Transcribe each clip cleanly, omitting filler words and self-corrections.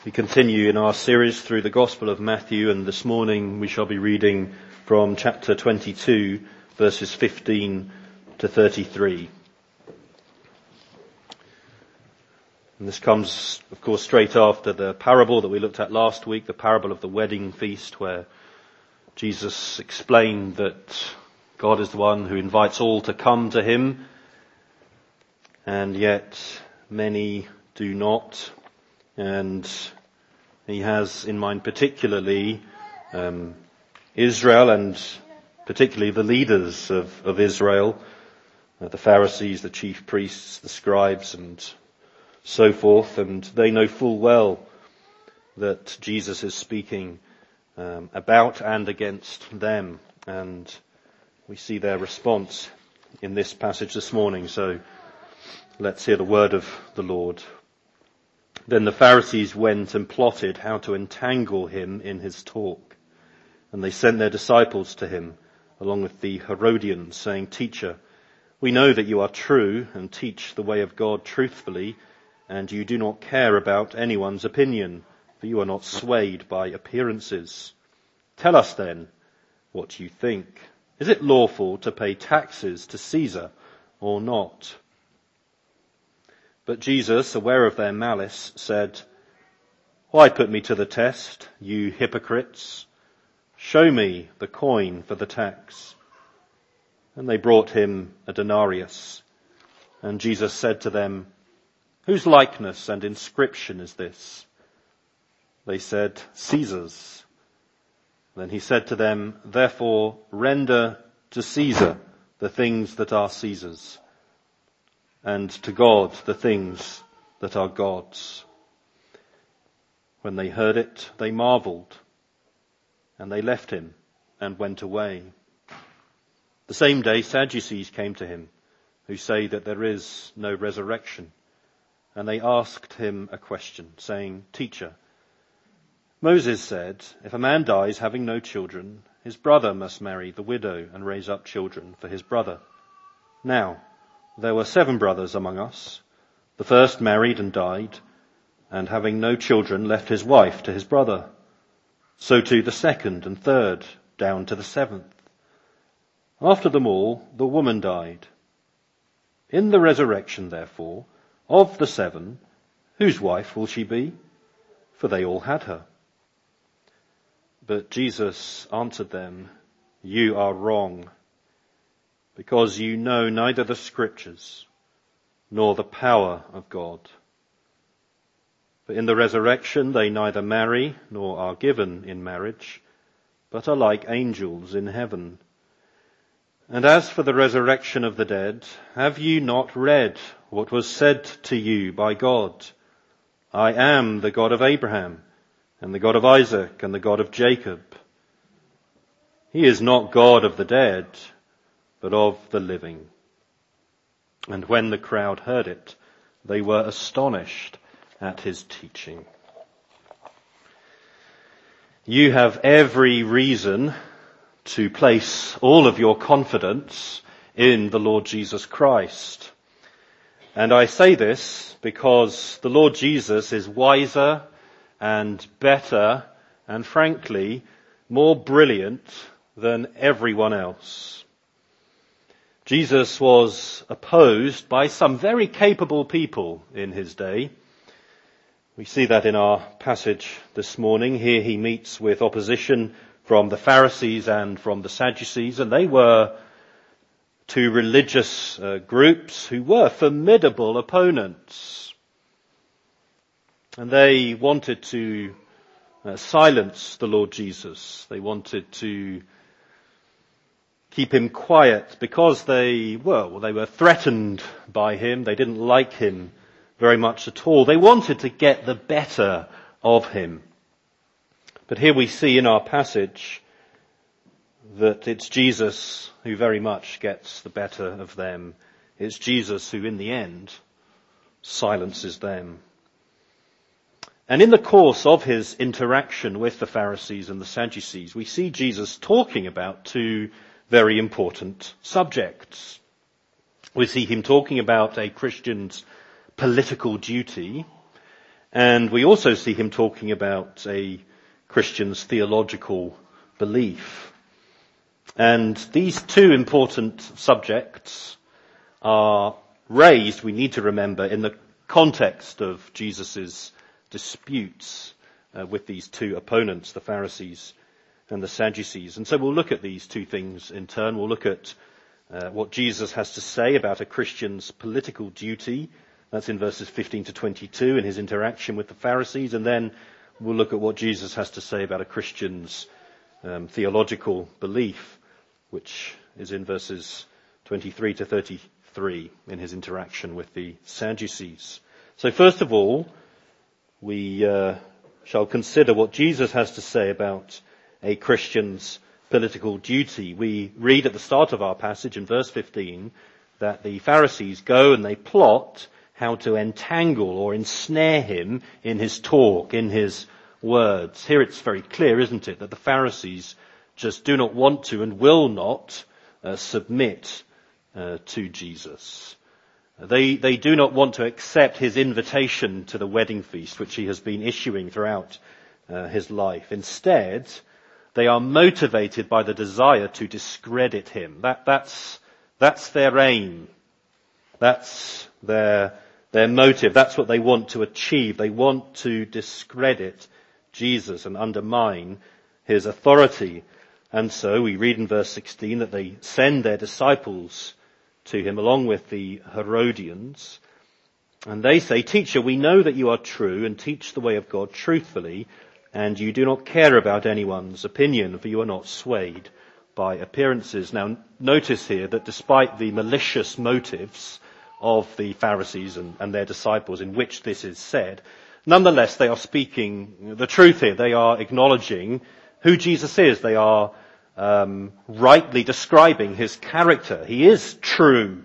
We continue in our series through the Gospel of Matthew, and this morning we shall be reading from chapter 22, verses 15 to 33. And this comes, of course, straight after the parable that we looked at last week, the parable of the wedding feast, where Jesus explained that God is the one who invites all to come to him, and yet many do not. And he has in mind particularly Israel, and particularly the leaders of Israel, the Pharisees, the chief priests, the scribes, and so forth. And they know full well that Jesus is speaking about and against them. And we see their response in this passage this morning. So let's hear the word of the Lord. Then the Pharisees went and plotted how to entangle him in his talk. And they sent their disciples to him, along with the Herodians, saying, "Teacher, we know that you are true and teach the way of God truthfully, and you do not care about anyone's opinion, for you are not swayed by appearances. Tell us then what you think. Is it lawful to pay taxes to Caesar or not?" But Jesus, aware of their malice, said, "Why put me to the test, you hypocrites? Show me the coin for the tax." And they brought him a denarius. And Jesus said to them, "Whose likeness and inscription is this?" They said, "Caesar's." Then he said to them, "Therefore render to Caesar the things that are Caesar's, and to God the things that are God's." When they heard it, they marveled, and they left him and went away. The same day Sadducees came to him, who say that there is no resurrection. And they asked him a question, saying, "Teacher, Moses said, if a man dies having no children, his brother must marry the widow and raise up children for his brother. Now, there were 7 brothers among us. The first married and died, and having no children left his wife to his brother. So too the second and third, down to the 7th. After them all, the woman died. In the resurrection, therefore, of the 7, whose wife will she be? For they all had her." But Jesus answered them, "You are wrong, because you know neither the Scriptures nor the power of God. For in the resurrection they neither marry nor are given in marriage, but are like angels in heaven. And as for the resurrection of the dead, have you not read what was said to you by God? I am the God of Abraham, and the God of Isaac, and the God of Jacob. He is not God of the dead, but of the living." And when the crowd heard it, they were astonished at his teaching. You have every reason to place all of your confidence in the Lord Jesus Christ. And I say this because the Lord Jesus is wiser and better and frankly more brilliant than everyone else. Jesus was opposed by some very capable people in his day. We see that in our passage this morning. Here he meets with opposition from the Pharisees and from the Sadducees, and they were 2 religious groups who were formidable opponents. And they wanted to silence the Lord Jesus. They wanted to keep him quiet because they were threatened by him. They didn't like him very much at all. They wanted to get the better of him. But here we see in our passage that it's Jesus who very much gets the better of them. It's Jesus who in the end silences them. And in the course of his interaction with the Pharisees and the Sadducees, we see Jesus talking about 2 very important subjects. We see him talking about a Christian's political duty, And we also see him talking about a Christian's theological belief. And these two important subjects are raised, we need to remember, in the context of Jesus' disputes with these two opponents, the Pharisees and the Sadducees. And so we'll look at these two things in turn. We'll look at what Jesus has to say about a Christian's political duty. That's in verses 15 to 22 in his interaction with the Pharisees. And then we'll look at what Jesus has to say about a Christian's theological belief, which is in verses 23 to 33 in his interaction with the Sadducees. So first of all, we shall consider what Jesus has to say about a Christian's political duty. We read at the start of our passage in verse 15 that the Pharisees go and they plot how to entangle or ensnare him in his talk, in his words. Here it's very clear, isn't it, that the Pharisees just do not want to and will not submit to Jesus. They do not want to accept his invitation to the wedding feast, which he has been issuing throughout his life. Instead, they are motivated by the desire to discredit him. That's their aim. That's their motive. That's what they want to achieve. They want to discredit Jesus and undermine his authority. And so we read in verse 16 that they send their disciples to him along with the Herodians. And they say, "Teacher, we know that you are true and teach the way of God truthfully, and you do not care about anyone's opinion, for you are not swayed by appearances." Now, notice here that despite the malicious motives of the Pharisees and their disciples in which this is said, nonetheless, they are speaking the truth here. They are acknowledging who Jesus is. They are rightly describing his character. He is true.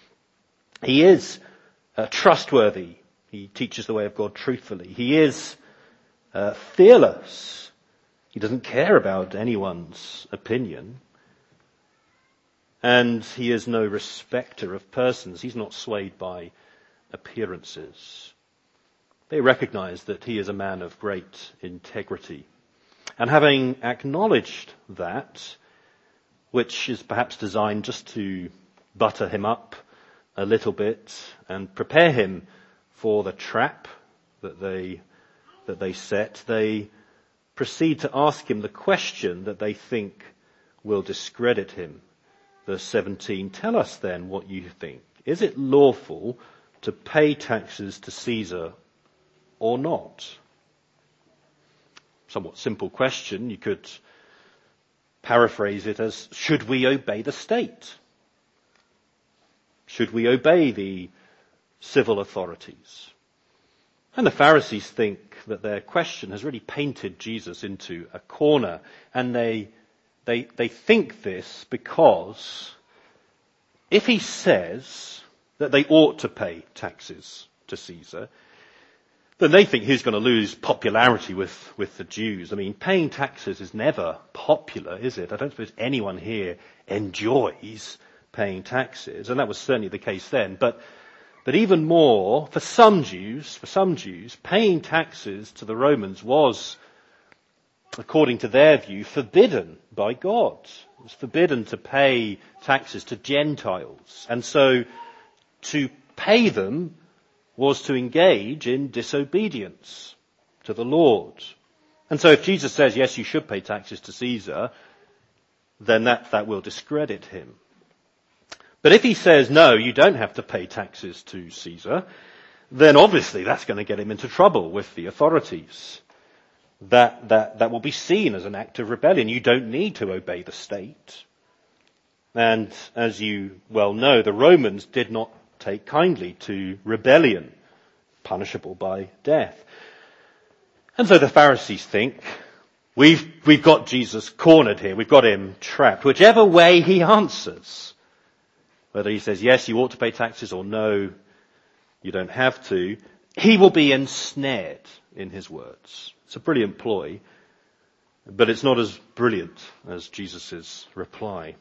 He is trustworthy. He teaches the way of God truthfully. He is fearless. He doesn't care about anyone's opinion. And he is no respecter of persons. He's not swayed by appearances. They recognize that he is a man of great integrity. And having acknowledged that, which is perhaps designed just to butter him up a little bit and prepare him for the trap that they set, they proceed to ask him the question that they think will discredit him. Verse 17, "Tell us then what you think. Is it lawful to pay taxes to Caesar or not?" Somewhat simple question. You could paraphrase it as, should we obey the state? Should we obey the civil authorities? And the Pharisees think that their question has really painted Jesus into a corner. And they think this because if he says that they ought to pay taxes to Caesar, then they think he's going to lose popularity with the Jews. I mean, paying taxes is never popular, is it? I don't suppose anyone here enjoys paying taxes, and that was certainly the case then. But even more, for some Jews, paying taxes to the Romans was, according to their view, forbidden by God. It was forbidden to pay taxes to Gentiles. And so to pay them was to engage in disobedience to the Lord. And so if Jesus says, yes, you should pay taxes to Caesar, then that will discredit him. But if he says, no, you don't have to pay taxes to Caesar, then obviously that's going to get him into trouble with the authorities. That will be seen as an act of rebellion. You don't need to obey the state. And as you well know, the Romans did not take kindly to rebellion, punishable by death. And so the Pharisees think, we've got Jesus cornered here, we've got him trapped. Whichever way he answers, whether he says, yes, you ought to pay taxes, or no, you don't have to, he will be ensnared in his words. It's a brilliant ploy, but it's not as brilliant as Jesus' reply.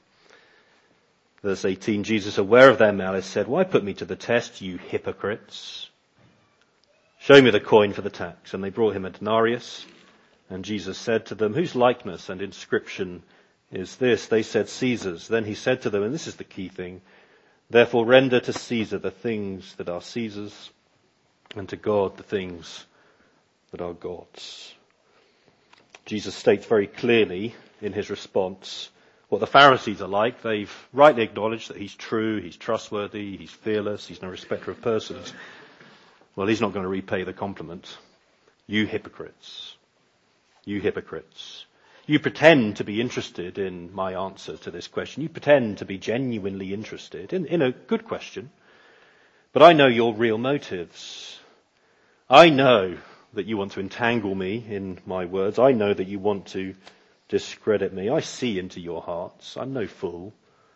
Verse 18, Jesus, aware of their malice, said, why put me to the test, you hypocrites? "Show me the coin for the tax." And they brought him a denarius. And Jesus said to them, "Whose likeness and inscription is this?" They said, "Caesar's." Then he said to them, and this is the key thing, "Therefore render to Caesar the things that are Caesar's, and to God the things that are God's." Jesus states very clearly in his response what the Pharisees are like. They've rightly acknowledged that he's true, he's trustworthy, he's fearless, he's no respecter of persons. Well, he's not going to repay the compliment. You hypocrites. You hypocrites. You pretend to be interested in my answer to this question. You pretend to be genuinely interested in a good question. But I know your real motives. I know that you want to entangle me in my words. I know that you want to discredit me. I see into your hearts. I'm no fool.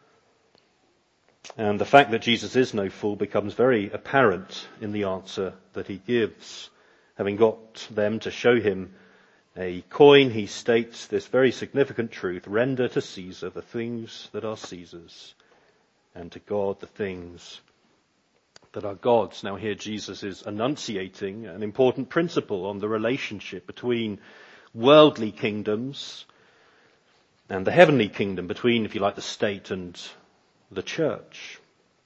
And the fact that Jesus is no fool becomes very apparent in the answer that he gives. Having got them to show him a coin, he states this very significant truth: render to Caesar the things that are Caesar's, and to God the things that are God's. Now here Jesus is enunciating an important principle on the relationship between worldly kingdoms and the heavenly kingdom, between, if you like, the state and the church.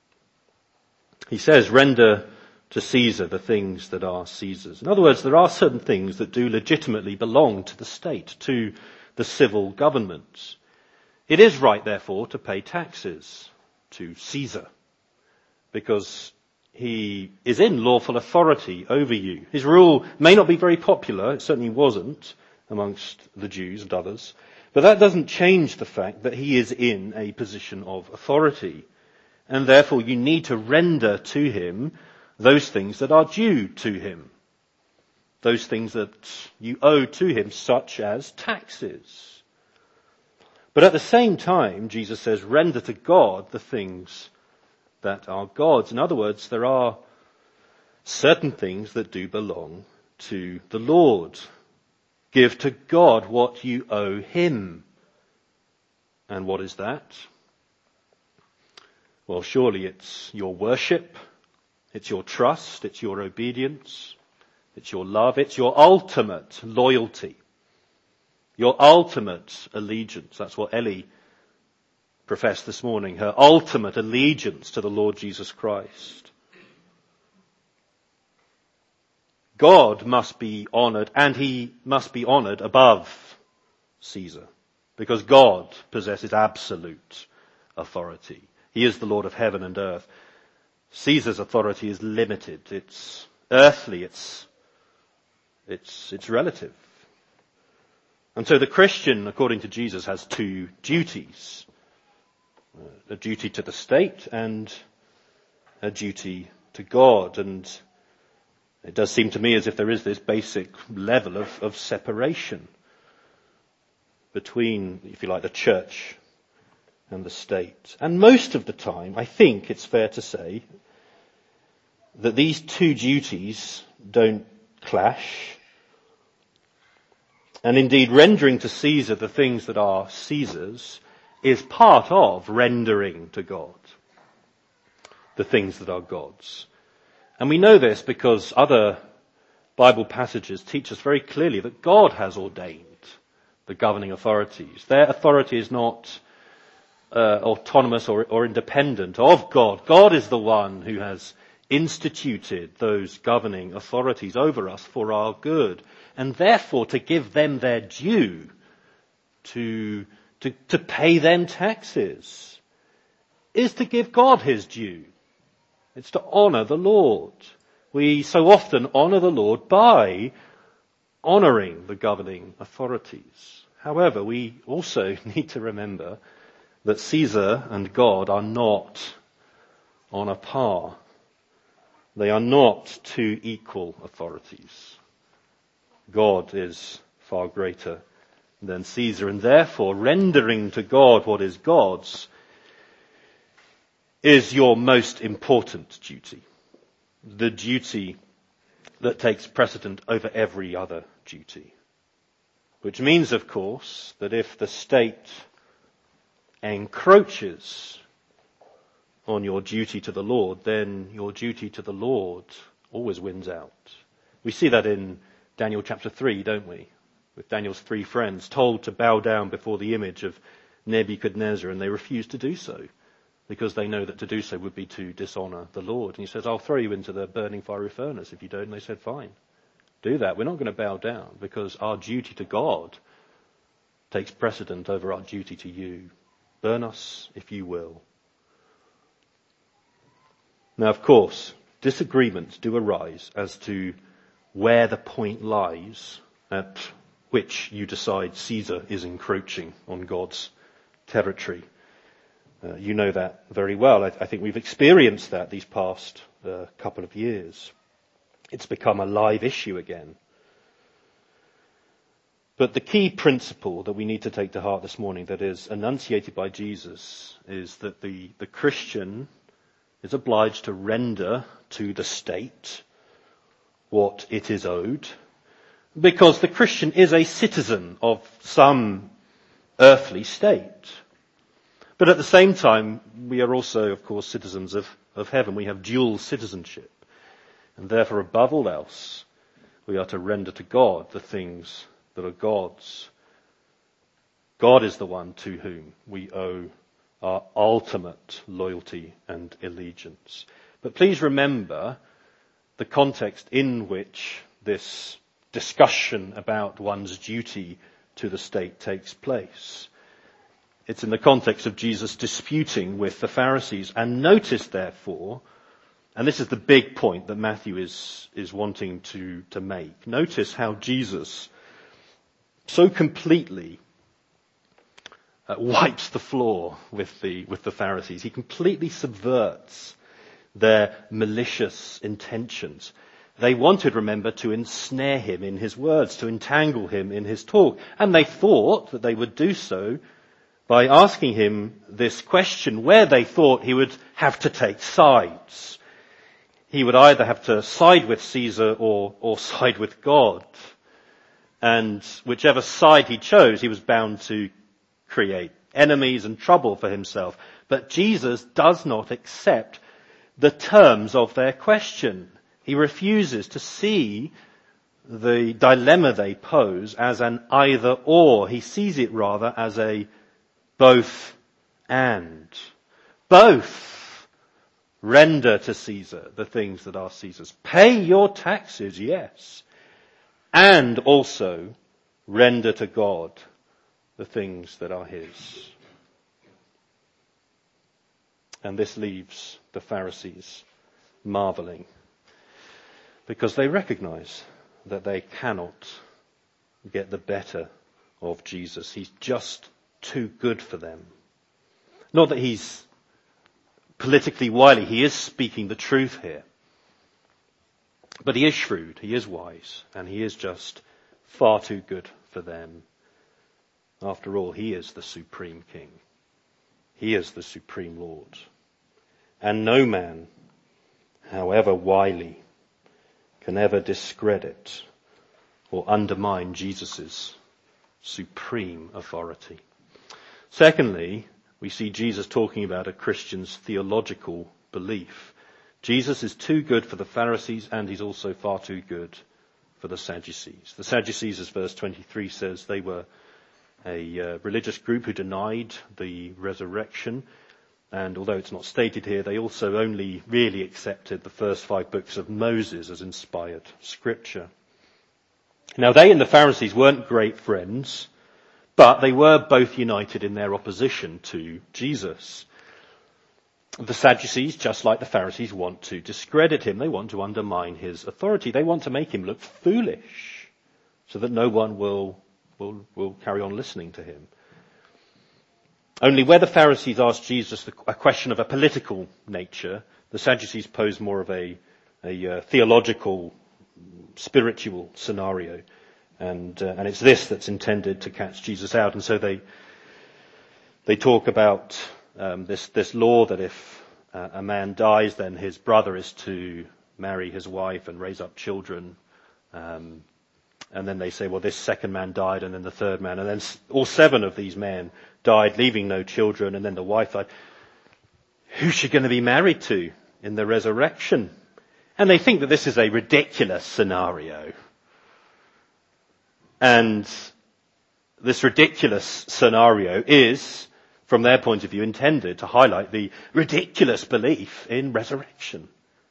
He says, render to Caesar the things that are Caesar's. In other words, there are certain things that do legitimately belong to the state, to the civil government. It is right, therefore, to pay taxes to Caesar, because he is in lawful authority over you. His rule may not be very popular, it certainly wasn't amongst the Jews and others, but that doesn't change the fact that he is in a position of authority, and therefore you need to render to him those things that are due to him, those things that you owe to him, such as taxes. But at the same time, Jesus says, render to God the things that are God's. In other words, there are certain things that do belong to the Lord. Give to God what you owe him. And what is that? Well, surely it's your worship, it's your trust, it's your obedience, it's your love, it's your ultimate loyalty, your ultimate allegiance. That's what Ellie professed this morning, her ultimate allegiance to the Lord Jesus Christ. God must be honoured, and he must be honoured above Caesar, because God possesses absolute authority. He is the Lord of heaven and earth. Caesar's authority is limited. It's earthly. It's relative. And so the Christian, according to Jesus, has two duties: a duty to the state and a duty to God. And it does seem to me as if there is this basic level of separation between, if you like, the church and the state. And most of the time, I think it's fair to say that these two duties don't clash. And indeed, rendering to Caesar the things that are Caesar's is part of rendering to God the things that are God's. And we know this because other Bible passages teach us very clearly that God has ordained the governing authorities. Their authority is not autonomous or independent of God. God is the one who has instituted those governing authorities over us for our good. And therefore, to give them their due, to pay them taxes, is to give God his due. It's to honour the Lord. We so often honour the Lord by honouring the governing authorities. However, we also need to remember that Caesar and God are not on a par. They are not two equal authorities. God is far greater than Caesar, and therefore rendering to God what is God's is your most important duty. The duty that takes precedent over every other duty. Which means, of course, that if the state encroaches on your duty to the Lord, then your duty to the Lord always wins out. We see that in Daniel chapter 3, don't we? With Daniel's 3 friends told to bow down before the image of Nebuchadnezzar, and they refuse to do so because they know that to do so would be to dishonour the Lord. And he says, I'll throw you into the burning fiery furnace if you don't. And they said, fine, do that. We're not going to bow down because our duty to God takes precedent over our duty to you. Burn us if you will. Now, of course, disagreements do arise as to where the point lies at which you decide Caesar is encroaching on God's territory. You know that very well. I think we've experienced that these past couple of years. It's become a live issue again. But the key principle that we need to take to heart this morning that is enunciated by Jesus is that the Christian is obliged to render to the state what it is owed, because the Christian is a citizen of some earthly state. But at the same time, we are also, of course, citizens of heaven. We have dual citizenship. And therefore, above all else, we are to render to God the things that are God's. God is the one to whom we owe our ultimate loyalty and allegiance. But please remember the context in which this discussion about one's duty to the state takes place. It's in the context of Jesus disputing with the Pharisees. And notice, therefore, and this is the big point that Matthew is wanting to make. Notice how Jesus so completely wipes the floor with the Pharisees. He completely subverts their malicious intentions. They wanted, remember, to ensnare him in his words, to entangle him in his talk. And they thought that they would do so by asking him this question where they thought he would have to take sides. He would either have to side with Caesar or side with God. And whichever side he chose, he was bound to create enemies and trouble for himself. But Jesus does not accept the terms of their question. He refuses to see the dilemma they pose as an either or. He sees it rather as a both and. Both render to Caesar the things that are Caesar's. Pay your taxes, yes. And also render to God the things that are his. And this leaves the Pharisees marveling, because they recognize that they cannot get the better of Jesus. He's just too good for them. Not that he's politically wily. He is speaking the truth here. But he is shrewd, he is wise, and he is just far too good for them. After all, he is the supreme king. He is the supreme Lord. And no man, however wily, can ever discredit or undermine Jesus' supreme authority. Secondly, we see Jesus talking about a Christian's theological belief. Jesus is too good for the Pharisees, and he's also far too good for the Sadducees. The Sadducees, as verse 23 says, they were a religious group who denied the resurrection. And although it's not stated here, they also only really accepted the first 5 books of Moses as inspired scripture. Now, they and the Pharisees weren't great friends, but they were both united in their opposition to Jesus. The Sadducees, just like the Pharisees, want to discredit him. They want to undermine his authority. They want to make him look foolish so that no one will carry on listening to him. Only where the Pharisees asked Jesus a question of a political nature, the Sadducees posed more of a theological, spiritual scenario. And it's this that's intended to catch Jesus out. And so they talk about this law that if a man dies, then his brother is to marry his wife and raise up children. And then they say, well, this second man died, and then the third man, and then all 7 of these men died, leaving no children, and then the wife died. Who's she going to be married to in the resurrection? And they think that this is a ridiculous scenario. And this ridiculous scenario is, from their point of view, intended to highlight the ridiculous belief in resurrection.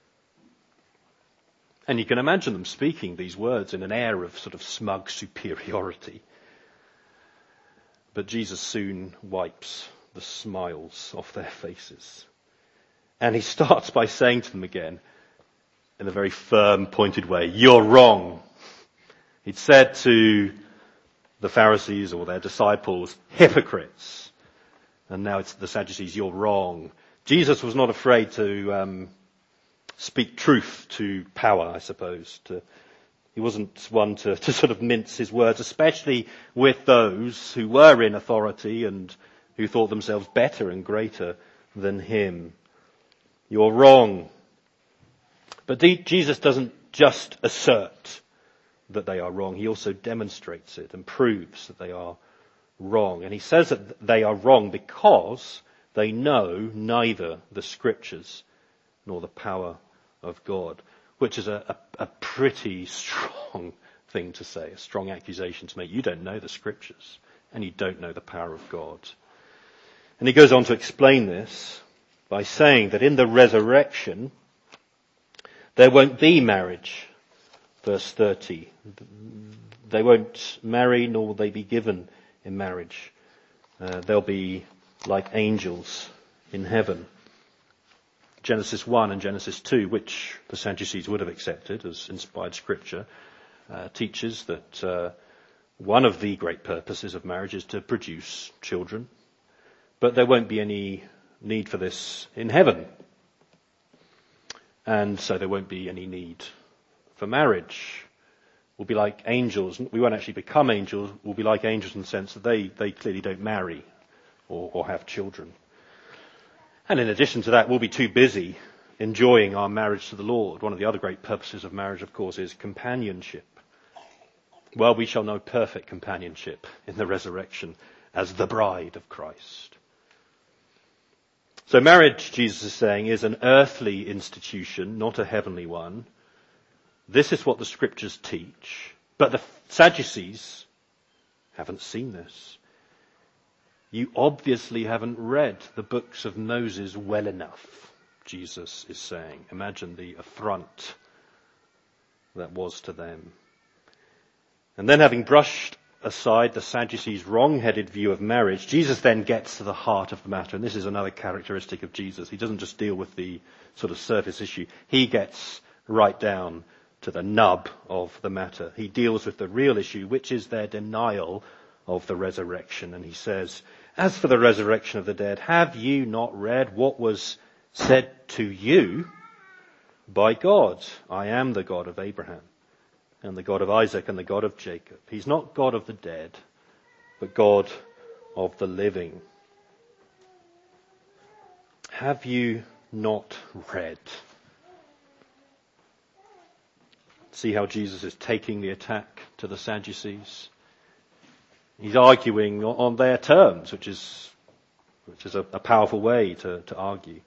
And you can imagine them speaking these words in an air of sort of smug superiority. But Jesus soon wipes the smiles off their faces. And he starts by saying to them again, in a very firm, pointed way, "You're wrong." He'd said to the Pharisees or their disciples, "Hypocrites." And now it's the Sadducees, "You're wrong." Jesus was not afraid to speak truth to power, I suppose. He wasn't one to sort of mince his words, especially with those who were in authority and who thought themselves better and greater than him. "You're wrong." But Jesus doesn't just assert that they are wrong. He also demonstrates it and proves that they are wrong. And he says that they are wrong because they know neither the Scriptures nor the power of God, which is a pretty strong thing to say, a strong accusation to make. You don't know the Scriptures and you don't know the power of God. And he goes on to explain this by saying that in the resurrection there won't be marriage. Verse 30. They won't marry nor will they be given in marriage. They'll be like angels in heaven. Genesis 1 and Genesis 2, which the Sadducees would have accepted as inspired scripture, teaches that one of the great purposes of marriage is to produce children. But there won't be any need for this in heaven. And so there won't be any need for marriage. We'll be like angels. We won't actually become angels. We'll be like angels in the sense that they clearly don't marry or have children. And in addition to that, we'll be too busy enjoying our marriage to the Lord. One of the other great purposes of marriage, of course, is companionship. Well, we shall know perfect companionship in the resurrection as the bride of Christ. So marriage, Jesus is saying, is an earthly institution, not a heavenly one. This is what the Scriptures teach. But the Sadducees haven't seen this. You obviously haven't read the books of Moses well enough, Jesus is saying. Imagine the affront that was to them. And then having brushed aside the Sadducees' wrong-headed view of marriage, Jesus then gets to the heart of the matter. And this is another characteristic of Jesus. He doesn't just deal with the sort of surface issue. He gets right down to the nub of the matter. He deals with the real issue, which is their denial of the resurrection. And he says, "As for the resurrection of the dead, have you not read what was said to you by God? I am the God of Abraham and the God of Isaac and the God of Jacob." He's not God of the dead, but God of the living. Have you not read? See how Jesus is taking the attack to the Sadducees? He's arguing on their terms, which is a powerful way to argue.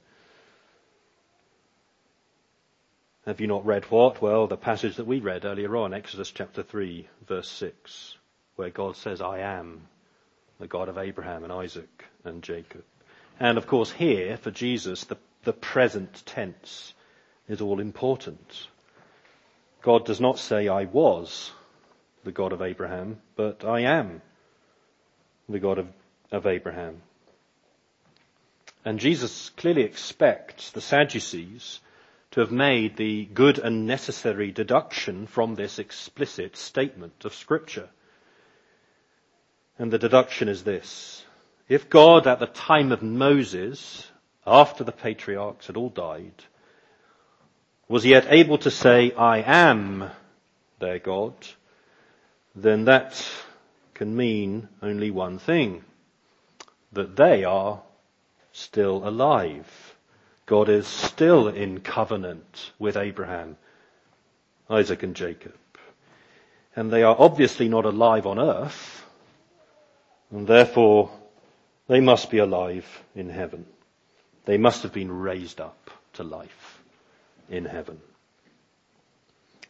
Have you not read what? Well, the passage that we read earlier on, Exodus chapter 3, verse 6, where God says, "I am the God of Abraham and Isaac and Jacob." And of course here, for Jesus, the present tense is all important. God does not say, "I was the God of Abraham," but "I am the God of Abraham." And Jesus clearly expects the Sadducees to have made the good and necessary deduction from this explicit statement of Scripture. And the deduction is this: if God at the time of Moses, after the patriarchs had all died, was yet able to say, "I am their God," then that can mean only one thing: that they are still alive. God is still in covenant with Abraham, Isaac and Jacob. And they are obviously not alive on earth, and therefore they must be alive in heaven. They must have been raised up to life in heaven.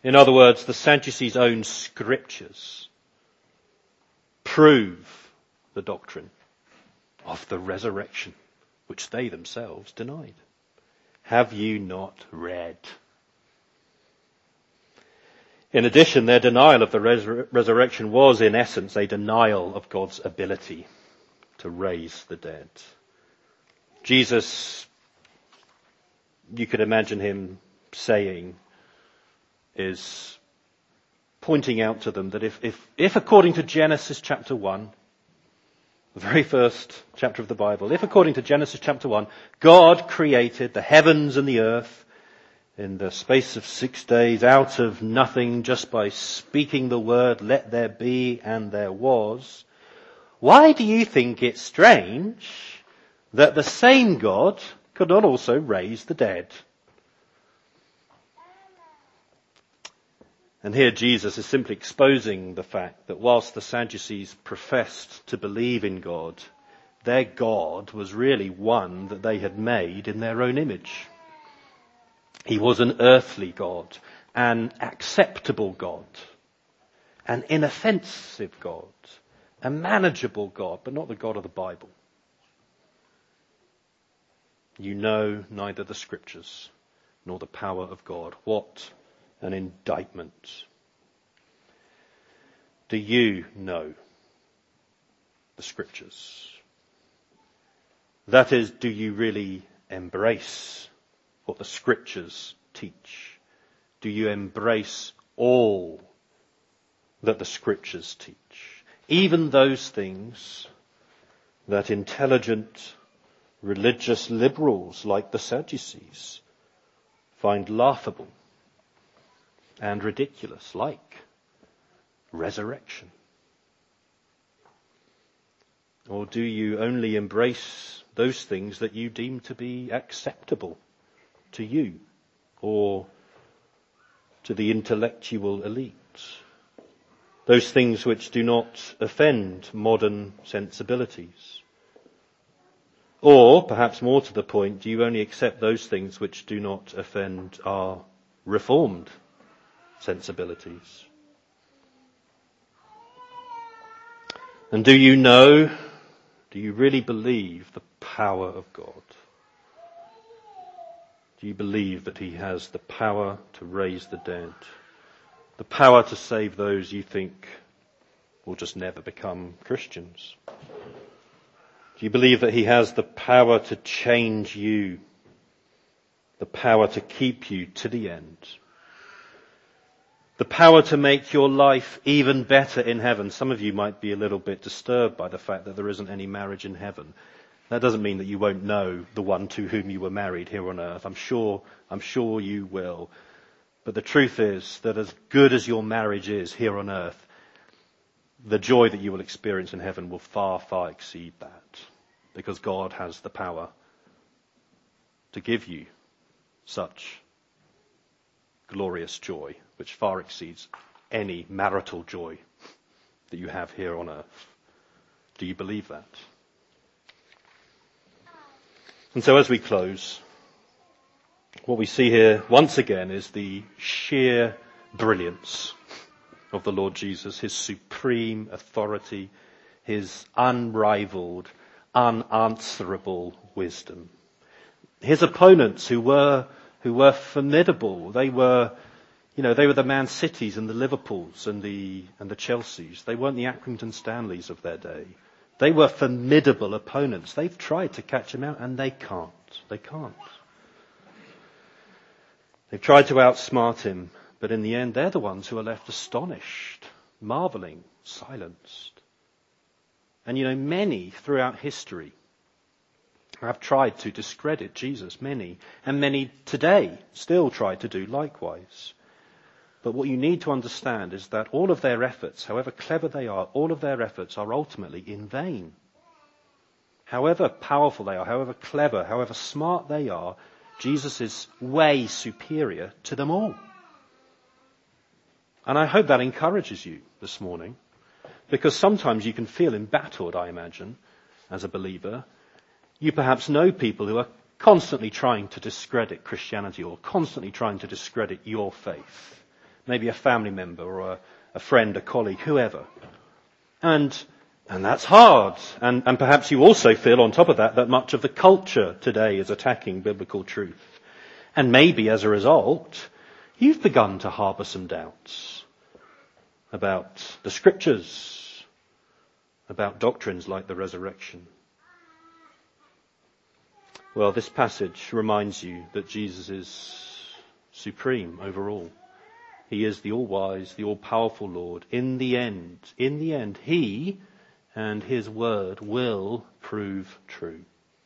In other words, the Sadducees' own scriptures prove the doctrine of the resurrection, which they themselves denied. Have you not read? In addition, their denial of the resurrection was, in essence, a denial of God's ability to raise the dead. Jesus, you could imagine him saying, is pointing out to them that if according to Genesis chapter 1, the very first chapter of the Bible, if according to Genesis chapter 1, God created the heavens and the earth in the space of 6 days out of nothing just by speaking the word, let there be, and there was, why do you think it's strange that the same God could not also raise the dead? And here Jesus is simply exposing the fact that whilst the Sadducees professed to believe in God, their God was really one that they had made in their own image. He was an earthly God, an acceptable God, an inoffensive God, a manageable God, but not the God of the Bible. You know neither the scriptures nor the power of God. What an indictment. Do you know the scriptures? That is, do you really embrace what the scriptures teach? Do you embrace all that the scriptures teach? Even those things that intelligent religious liberals like the Sadducees find laughable and ridiculous, like resurrection? Or do you only embrace those things that you deem to be acceptable to you or to the intellectual elite? Those things which do not offend modern sensibilities? Or, perhaps more to the point, do you only accept those things which do not offend our reformed sensibilities? And do you really believe the power of God? Do you believe that he has the power to raise the dead? The power to save those you think will just never become Christians? Do you believe that he has the power to change you? The power to keep you to the end? The power to make your life even better in heaven? Some of you might be a little bit disturbed by the fact that there isn't any marriage in heaven. That doesn't mean that you won't know the one to whom you were married here on earth. I'm sure you will. But the truth is that as good as your marriage is here on earth, the joy that you will experience in heaven will far, far exceed that. Because God has the power to give you such glorious joy, which far exceeds any marital joy that you have here on earth. Do you believe that? And so as we close, what we see here once again is the sheer brilliance of the Lord Jesus, his supreme authority, his unrivaled, unanswerable wisdom. His opponents who were formidable, they were the Man Cities and the Liverpools and the Chelseas. They weren't the Accrington Stanleys of their day. They were formidable opponents. They've tried to catch him out and they can't. They can't. They've tried to outsmart him, but in the end they're the ones who are left astonished, marveling, silenced. And many throughout history have tried to discredit Jesus, many, and many today still try to do likewise. But what you need to understand is that all of their efforts, however clever they are, all of their efforts are ultimately in vain. However powerful they are, however clever, however smart they are, Jesus is way superior to them all. And I hope that encourages you this morning, because sometimes you can feel embattled, I imagine, as a believer. You perhaps know people who are constantly trying to discredit Christianity or constantly trying to discredit your faith. maybe a family member or a friend, a colleague, whoever. And that's hard. And perhaps you also feel on top of that much of the culture today is attacking biblical truth. And maybe as a result, you've begun to harbour some doubts about the scriptures, about doctrines like the resurrection. Well, this passage reminds you that Jesus is supreme over all. He is the all-wise, the all-powerful Lord. In the end, he and his word will prove true.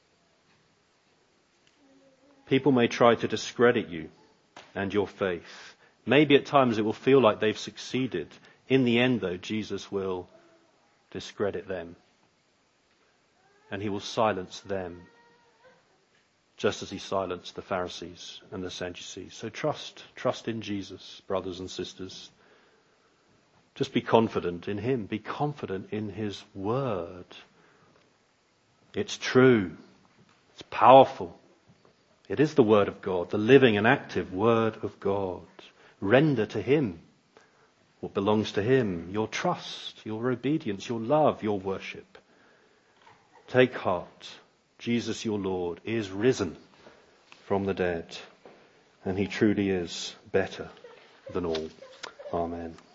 People may try to discredit you and your faith. Maybe at times it will feel like they've succeeded. In the end, though, Jesus will discredit them. And he will silence them, just as he silenced the Pharisees and the Sadducees. So trust in Jesus, brothers and sisters. Just be confident in him. Be confident in his word. It's true. It's powerful. It is the word of God, the living and active word of God. Render to him what belongs to him, your trust, your obedience, your love, your worship. Take heart. Jesus, your Lord, is risen from the dead, and he truly is better than all. Amen.